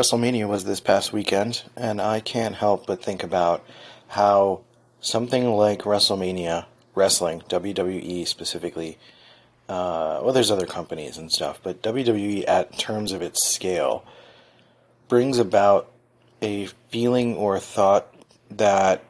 WrestleMania was this past weekend, and I can't help but think about how something like WrestleMania, wrestling, WWE specifically, well, there's other companies and stuff, but WWE, at terms of its scale, brings about a feeling or thought that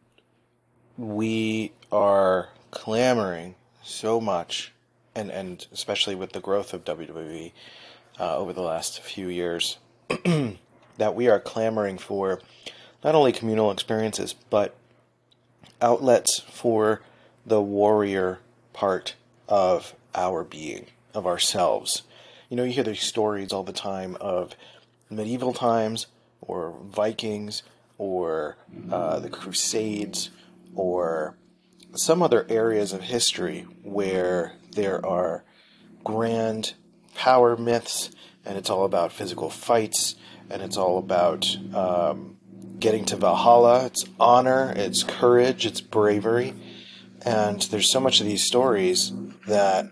we are clamoring so much, and especially with the growth of WWE over the last few years, that we are clamoring for not only communal experiences, but outlets for the warrior part of our being, of ourselves. You know, you hear these stories all the time of medieval times, or Vikings, or the Crusades, or some other areas of history where there are grand power myths, and it's all about physical fights, and it's all about getting to Valhalla. It's honor, it's courage, it's bravery, and there's so much of these stories that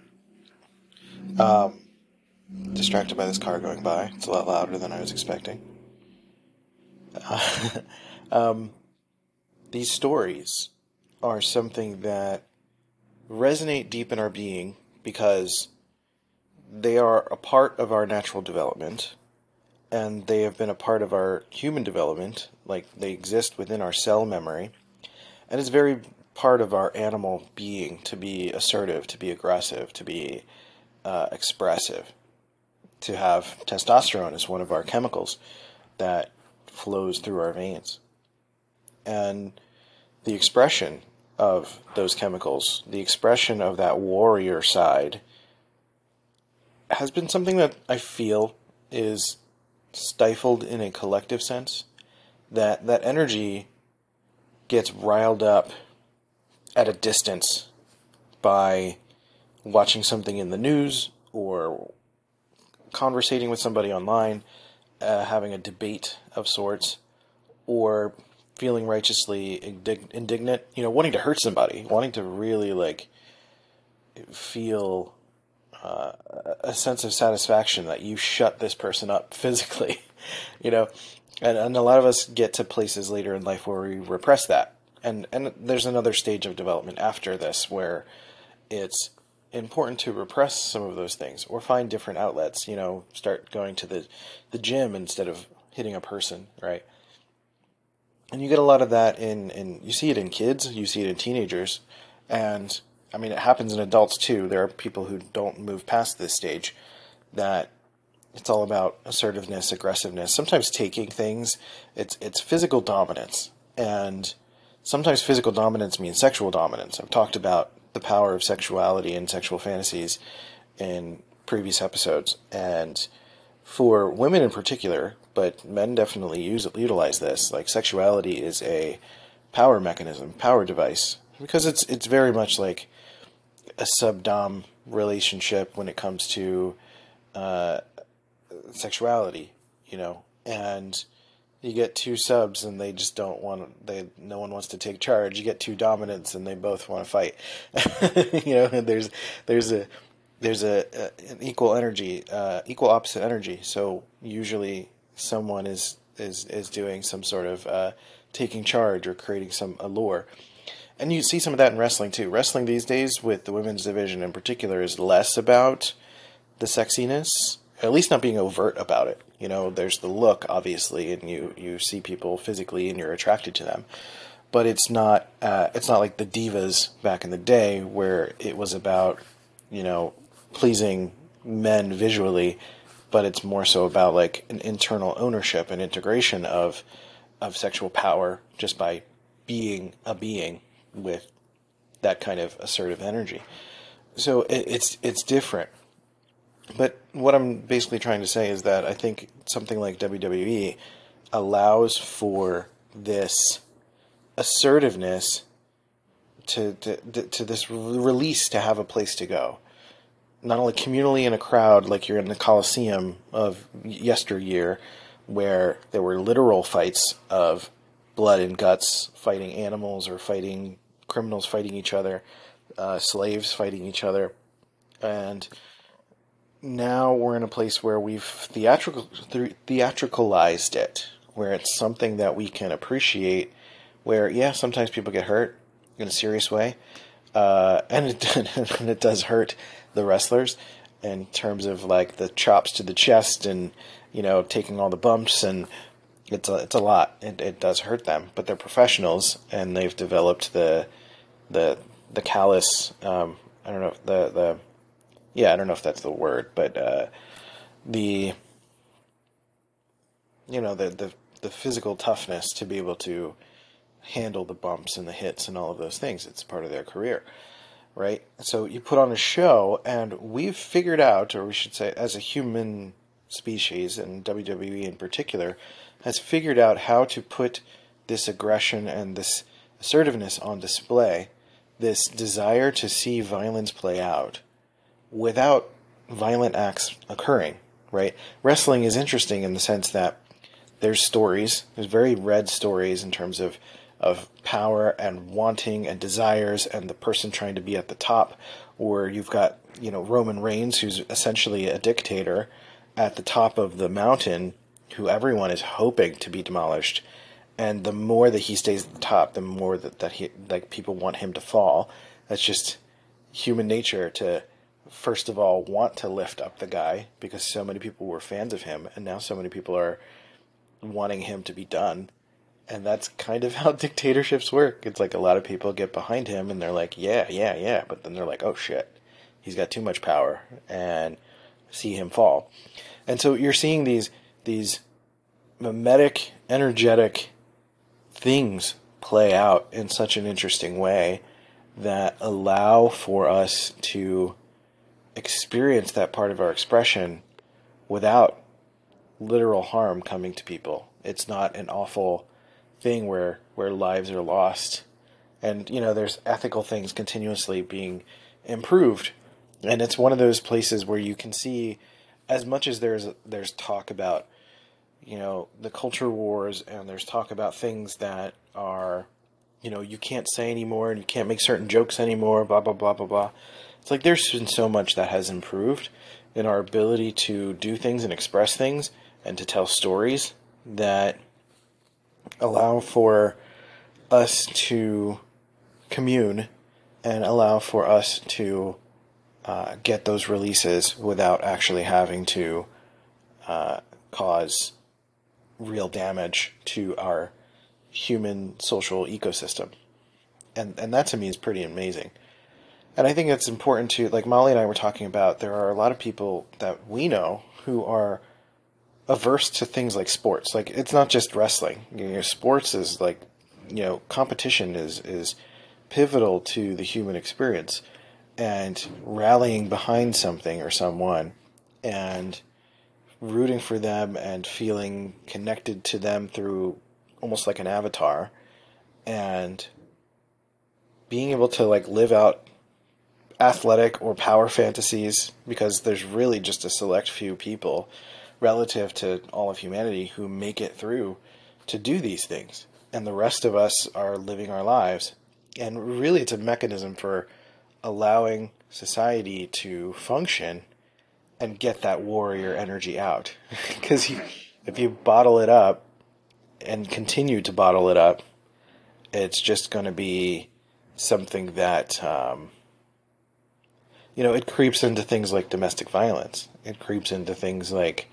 distracted by this car going by. It's a lot louder than I was expecting. These stories are something that resonate deep in our being because they are a part of our natural development, and they have been a part of our human development, like they exist within our cell memory, and it's very part of our animal being to be assertive, to be aggressive, to be expressive, to have testosterone as one of our chemicals that flows through our veins. And the expression of those chemicals, the expression of that warrior side, has been something that I feel is stifled in a collective sense. That energy gets riled up at a distance by watching something in the news, or conversating with somebody online, having a debate of sorts, or feeling righteously indignant, wanting to hurt somebody, wanting to really feel a sense of satisfaction that you shut this person up physically, and a lot of us get to places later in life where we repress that, and there's another stage of development after this where it's important to repress some of those things or find different outlets, start going to the gym instead of hitting a person, right? And you get a lot of that in you see it in kids, you see it in teenagers, and I mean, it happens in adults too. There are people who don't move past this stage, that it's all about assertiveness, aggressiveness, sometimes taking things. It's physical dominance, and sometimes physical dominance means sexual dominance. I've talked about the power of sexuality and sexual fantasies in previous episodes, and for women in particular, but men definitely utilize this. Like, sexuality is a power mechanism, power device, because it's very much like a sub-dom relationship when it comes to sexuality, and you get two subs and they just don't want, no one wants to take charge. You get two dominants and they both want to fight. And there's an equal energy, equal opposite energy. So usually someone is doing some sort of taking charge or creating some allure. And you see some of that in wrestling too. Wrestling these days, with the women's division in particular, is less about the sexiness, at least not being overt about it. There's the look, obviously, and you see people physically and you're attracted to them. But it's not like the divas back in the day where it was about, pleasing men visually, but it's more so about like an internal ownership and integration of sexual power just by being a being with that kind of assertive energy. So it's different. But what I'm basically trying to say is that I think something like WWE allows for this assertiveness to this release to have a place to go. Not only communally in a crowd, like you're in the Colosseum of yesteryear, where there were literal fights of blood and guts, fighting animals or fighting criminals, fighting each other, slaves fighting each other, and now we're in a place where we've theatricalized it, where it's something that we can appreciate. Where yeah, sometimes people get hurt in a serious way, and and it does hurt the wrestlers in terms of like the chops to the chest and taking all the bumps, and it's a lot. It does hurt them, but they're professionals and they've developed the the callous. I don't know if the yeah, I don't know if that's the word, but the the physical toughness to be able to handle the bumps and the hits and all of those things. It's part of their career, right? So you put on a show, and we've figured out, or we should say, as a human species, and WWE in particular, has figured out how to put this aggression and this assertiveness on display, this desire to see violence play out without violent acts occurring, right? Wrestling is interesting in the sense that there's stories, there's very red stories in terms of power and wanting and desires and the person trying to be at the top, or you've got, Roman Reigns, who's essentially a dictator at the top of the mountain, who everyone is hoping to be demolished. And the more that he stays at the top, the more that he, like, people want him to fall. That's just human nature to, first of all, want to lift up the guy because so many people were fans of him, and now so many people are wanting him to be done. And that's kind of how dictatorships work. It's like a lot of people get behind him and they're like, yeah, yeah, yeah. But then they're like, oh shit, he's got too much power, and see him fall. And so you're seeing these mimetic, energetic things play out in such an interesting way that allow for us to experience that part of our expression without literal harm coming to people. It's not an awful thing where lives are lost. And, there's ethical things continuously being improved. And it's one of those places where you can see, as much as there's talk about, the culture wars, and there's talk about things that are, you can't say anymore and you can't make certain jokes anymore, blah, blah, blah, blah, blah. It's like there's been so much that has improved in our ability to do things and express things and to tell stories that allow for us to commune and allow for us to get those releases without actually having to cause real damage to our human social ecosystem. And that to me is pretty amazing. And I think it's important to, like Molly and I were talking about, there are a lot of people that we know who are averse to things like sports. Like, it's not just wrestling. Sports is like, competition is pivotal to the human experience, and rallying behind something or someone and rooting for them and feeling connected to them through almost like an avatar, and being able to like live out athletic or power fantasies, because there's really just a select few people relative to all of humanity who make it through to do these things, and the rest of us are living our lives. And really it's a mechanism for allowing society to function and get that warrior energy out. Because if you bottle it up and continue to bottle it up, it's just going to be something that it creeps into things like domestic violence. It creeps into things like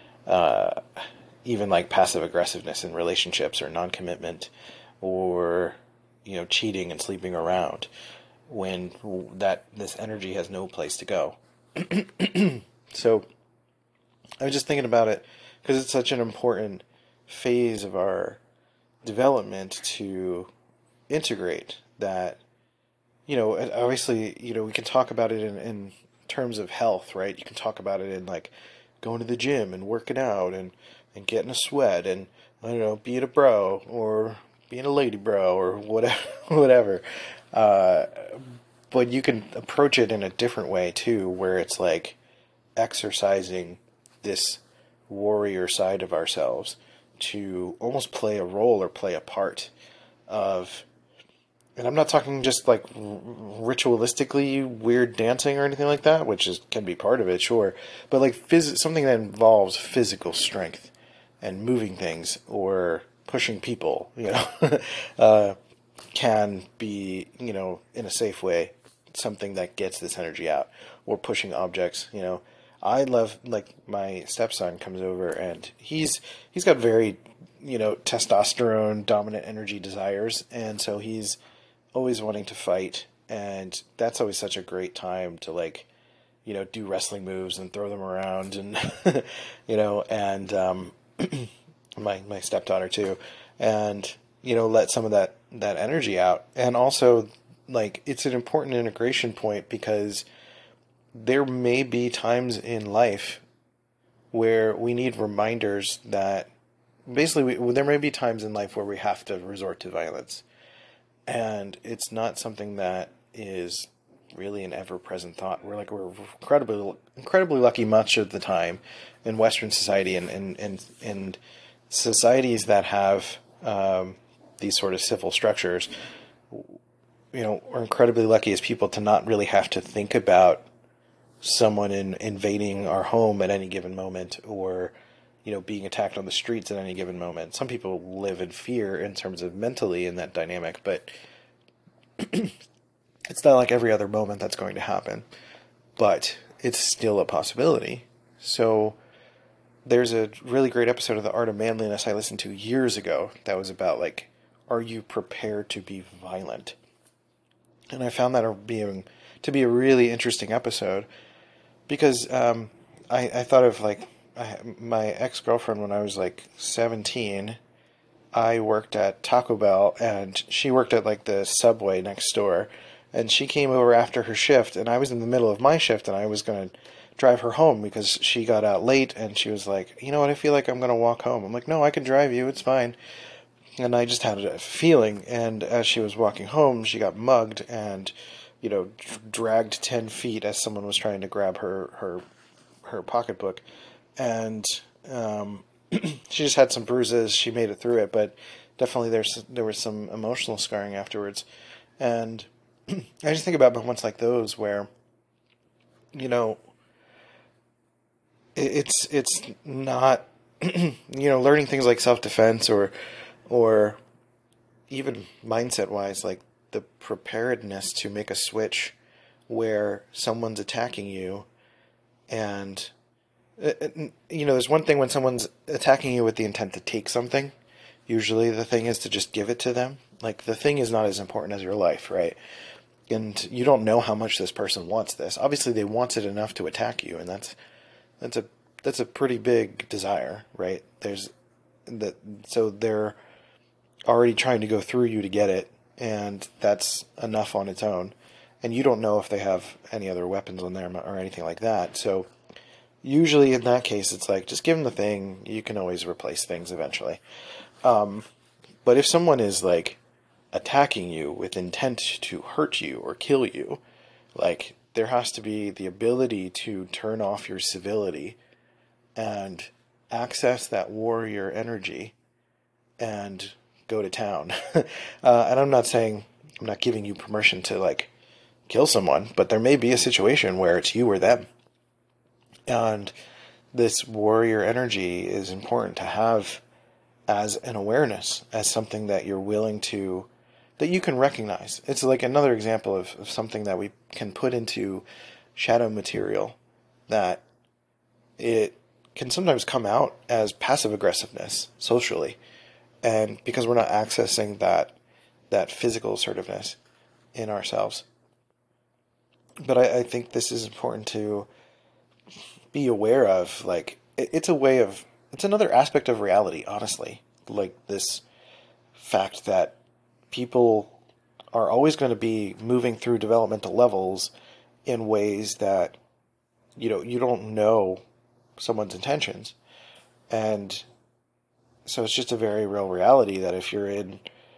even like passive aggressiveness in relationships, or non-commitment, or cheating and sleeping around, when this energy has no place to go. So I was just thinking about it because it's such an important phase of our development to integrate that. Obviously, we can talk about it in terms of health, right? You can talk about it in like going to the gym and working out and getting a sweat and, I don't know, being a bro or being a lady bro or whatever, whatever. But you can approach it in a different way too, where it's like exercising this warrior side of ourselves to almost play a role or play a part of And I'm not talking just like ritualistically weird dancing or anything like that, which can be part of it, sure. But like something that involves physical strength and moving things or pushing people, uh, can be, in a safe way, something that gets this energy out, or pushing objects. I love, like, my stepson comes over and he's got very, testosterone dominant energy desires, and so he's always wanting to fight, and that's always such a great time to, like, do wrestling moves and throw them around, and and my stepdaughter too, and let some of that energy out. And also, like, it's an important integration point, because there may be times in life where we need reminders that basically there may be times in life where we have to resort to violence, and it's not something that is really an ever-present thought. We're incredibly lucky much of the time in Western society, and societies that have these sort of civil structures. We're incredibly lucky as people to not really have to think about someone invading our home at any given moment, or being attacked on the streets at any given moment. Some people live in fear in terms of mentally in that dynamic, but it's not like every other moment that's going to happen. But it's still a possibility. So there's a really great episode of The Art of Manliness I listened to years ago that was about, like, are you prepared to be violent? And I found that to be a really interesting episode, because I thought of, like, my ex-girlfriend when I was like 17. I worked at Taco Bell and she worked at, like, the Subway next door, and she came over after her shift, and I was in the middle of my shift, and I was going to drive her home because she got out late, and she was like, you know what, I feel like I'm going to walk home. I'm like, no, I can drive you, it's fine. And I just had a feeling, and as she was walking home, she got mugged and, dragged 10 feet as someone was trying to grab her pocketbook. And she just had some bruises. She made it through it, but definitely there was some emotional scarring afterwards. And I just think about moments like those where, it's not, learning things like self-defense, or even mindset-wise, like the preparedness to make a switch where someone's attacking you, and there's one thing when someone's attacking you with the intent to take something. Usually the thing is to just give it to them. Like, the thing is not as important as your life, right? And you don't know how much this person wants this. Obviously, they want it enough to attack you, and that's a pretty big desire, right? So they're already trying to go through you to get it, and that's enough on its own. And you don't know if they have any other weapons on them or anything like that. So usually in that case, it's like, just give them the thing. You can always replace things eventually. But if someone is, like, attacking you with intent to hurt you or kill you, like, there has to be the ability to turn off your civility and access that warrior energy and go to town. And I'm not giving you permission to, like, kill someone, but there may be a situation where it's you or them. And this warrior energy is important to have as an awareness, as something that you're willing to, that you can recognize. It's like another example of something that we can put into shadow material, that it can sometimes come out as passive aggressiveness socially. And because we're not accessing that physical assertiveness in ourselves. But I think this is important to be aware of. Like, it's another aspect of reality, honestly. Like, this fact that people are always going to be moving through developmental levels in ways that, you don't know someone's intentions. And so it's just a very real reality that if you're in,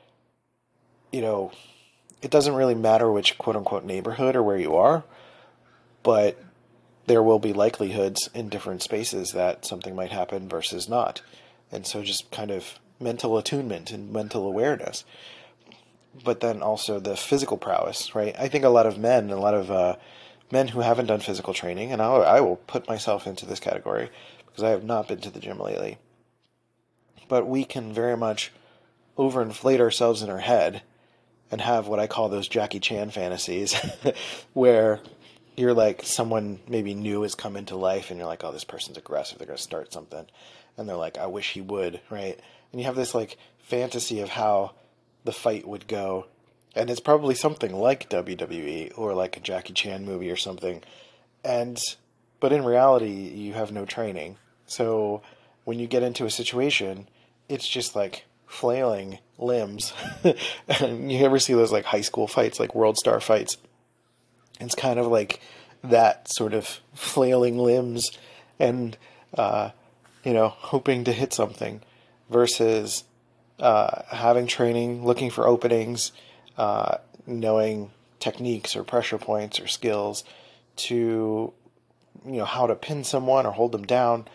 it doesn't really matter which quote-unquote neighborhood or where you are, but there will be likelihoods in different spaces that something might happen versus not. And so just kind of mental attunement and mental awareness. but then also the physical prowess, right? I think a lot of men who haven't done physical training, and I will put myself into this category because I have not been to the gym lately, but we can very much overinflate ourselves in our head and have what I call those Jackie Chan fantasies, where you're like someone maybe new has come into life and you're like, oh, this person's aggressive, they're going to start something. And they're like, I wish he would, right? And you have this like fantasy of how the fight would go. And it's probably something like WWE or like a Jackie Chan movie or something. And, but in reality, you have no training. So when you get into a situation, it's just like flailing limbs. And you ever see those like high school fights, like World Star fights? It's kind of like that sort of flailing limbs and, hoping to hit something versus having training, looking for openings, knowing techniques or pressure points or skills to, how to pin someone or hold them down,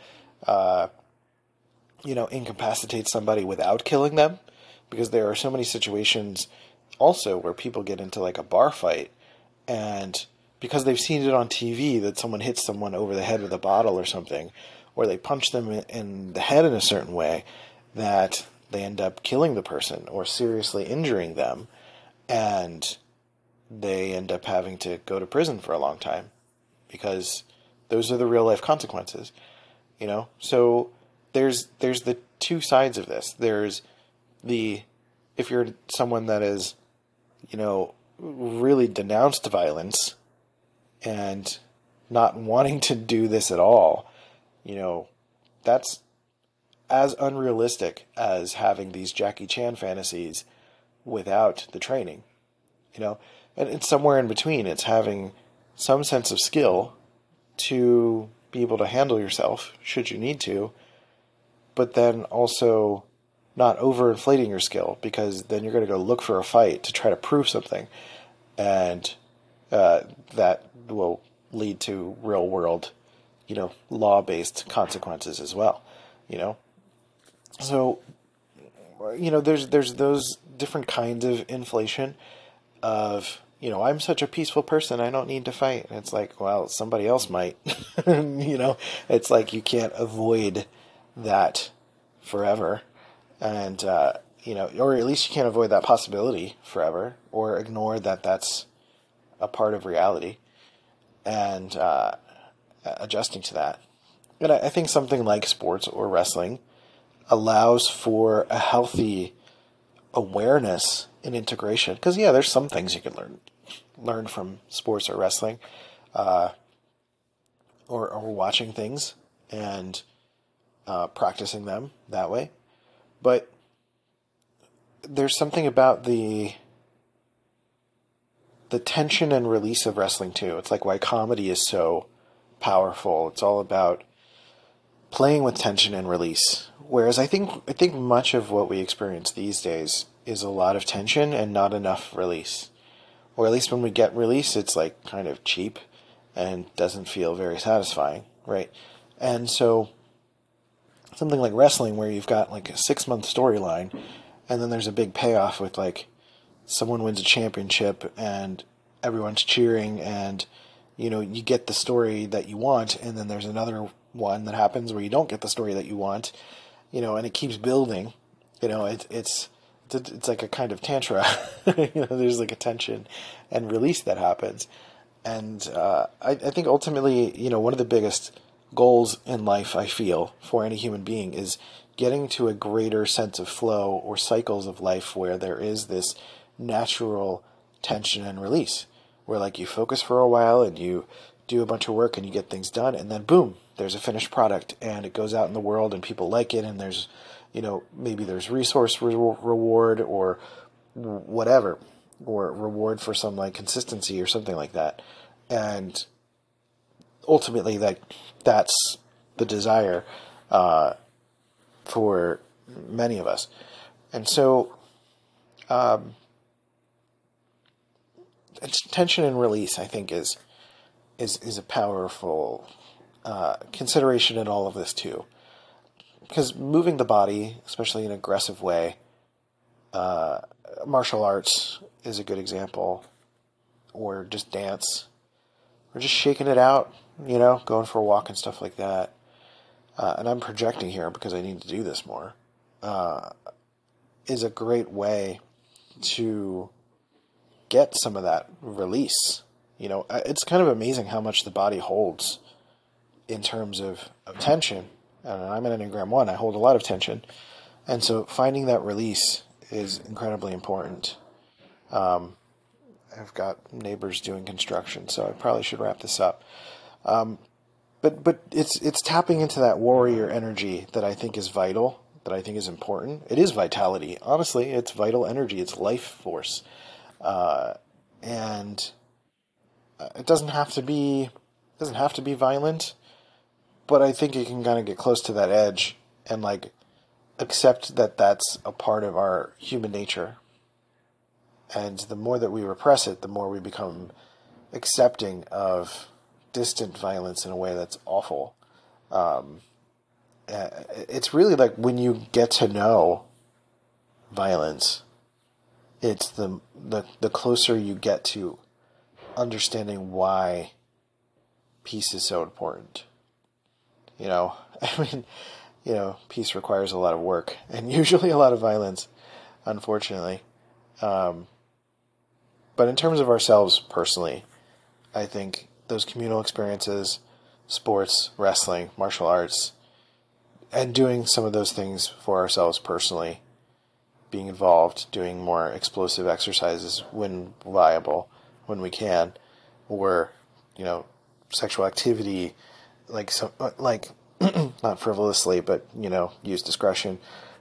incapacitate somebody without killing them. Because there are so many situations also where people get into like a bar fight and because they've seen it on TV that someone hits someone over the head with a bottle or something, or they punch them in the head in a certain way, that they end up killing the person or seriously injuring them, and they end up having to go to prison for a long time because those are the real life consequences, So there's the two sides of this. There's if you're someone that is, really denounced violence and not wanting to do this at all, that's as unrealistic as having these Jackie Chan fantasies without the training, and it's somewhere in between. It's having some sense of skill to be able to handle yourself should you need to, but then also not overinflating your skill, because then you're going to go look for a fight to try to prove something, and that will lead to real world, law-based consequences as well, So, there's those different kinds of inflation of, I'm such a peaceful person, I don't need to fight. And it's like, well, somebody else might, it's like you can't avoid that forever. And, or at least you can't avoid that possibility forever, or ignore that that's a part of reality, and adjusting to that. And I think something like sports or wrestling allows for a healthy awareness and integration. Because, there's some things you can learn from sports or wrestling, or watching things and practicing them that way. But there's something about the tension and release of wrestling too. It's like why comedy is so powerful. It's all about playing with tension and release. Whereas I think much of what we experience these days is a lot of tension and not enough release. Or at least when we get release, it's like kind of cheap and doesn't feel very satisfying, right? And so something like wrestling, where you've got like a 6-month storyline, and then there's a big payoff with like someone wins a championship and everyone's cheering, and you get the story that you want, and then there's another one that happens where you don't get the story that you want, and it keeps building. It's like a kind of tantra. There's like a tension and release that happens, and I think ultimately, one of the biggest goals in life, I feel, for any human being is getting to a greater sense of flow or cycles of life where there is this natural tension and release, where like you focus for a while and you do a bunch of work and you get things done, and then boom, there's a finished product and it goes out in the world and people like it, and there's, maybe there's resource reward or whatever, or reward for some like consistency or something like that. And ultimately, that's the desire for many of us. And so tension and release, I think, is a powerful consideration in all of this too. Because moving the body, especially in an aggressive way, Martial arts is a good example, or just dance, or just shaking it out, going for a walk and stuff like that. And I'm projecting here because I need to do this more, is a great way to get some of that release. It's kind of amazing how much the body holds in terms of tension. And I'm an Enneagram 1. I hold a lot of tension. And so finding that release is incredibly important. I've got neighbors doing construction, so I probably should wrap this up. But it's tapping into that warrior energy that I think is vital, that I think is important. It is vitality. Honestly, it's vital energy. It's life force. And it doesn't have to be violent, but I think you can kind of get close to that edge and accept that that's a part of our human nature. And the more that we repress it, the more we become accepting of distant violence in a way that's awful. It's really like when you get to know violence, it's the closer you get to understanding why peace is so important. Peace requires a lot of work and usually a lot of violence, unfortunately. But in terms of ourselves personally, I think those communal experiences, sports, wrestling, martial arts, and doing some of those things for ourselves personally, being involved, doing more explosive exercises when viable, when we can, or, sexual activity, not frivolously, but, use discretion.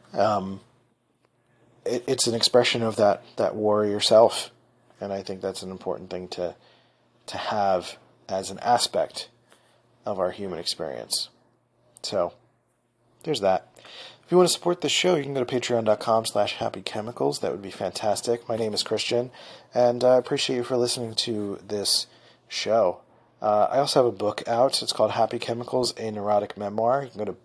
It's an expression of that warrior self. And I think that's an important thing to have as an aspect of our human experience. So there's that. If you want to support this show, you can go to patreon.com/happychemicals. That would be fantastic. My name is Christian, and I appreciate you for listening to this show. I also have a book out. It's called Happy Chemicals, a Neurotic Memoir. You can go to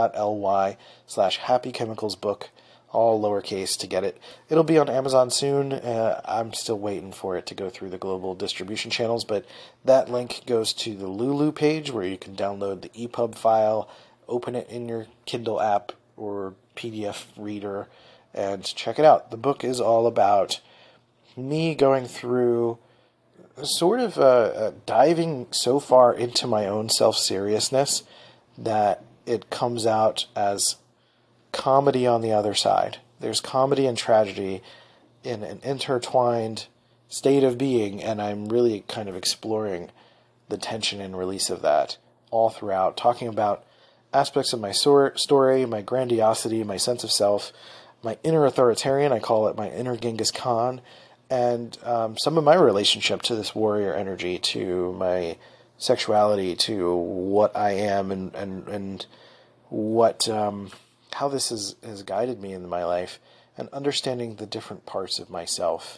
bit.ly/happychemicalsbook, all lowercase, to get it. It'll be on Amazon soon. I'm still waiting for it to go through the global distribution channels, but that link goes to the Lulu page where you can download the EPUB file, open it in your Kindle app or PDF reader, and check it out. The book is all about me going through sort of diving so far into my own self-seriousness that it comes out as comedy on the other side. There's comedy and tragedy in an intertwined state of being, and I'm really kind of exploring the tension and release of that all throughout, talking about aspects of my story, my grandiosity, my sense of self, my inner authoritarian, I call it my inner Genghis Khan, and some of my relationship to this warrior energy, to my sexuality, to what I am, and what how this has guided me in my life, and understanding the different parts of myself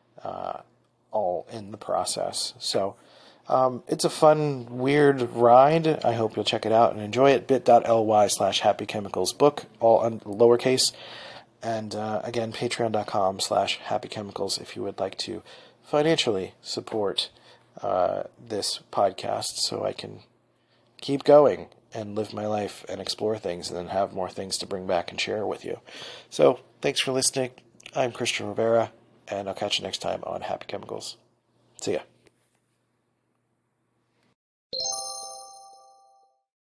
all in the process. So it's a fun, weird ride. I hope you'll check it out and enjoy it. bit.ly/happychemicalsbook, all lowercase. And again, patreon.com/happychemicals if you would like to financially support this podcast so I can keep going and live my life and explore things and then have more things to bring back and share with you. So thanks for listening. I'm Christian Rivera, and I'll catch you next time on Happy Chemicals. See ya.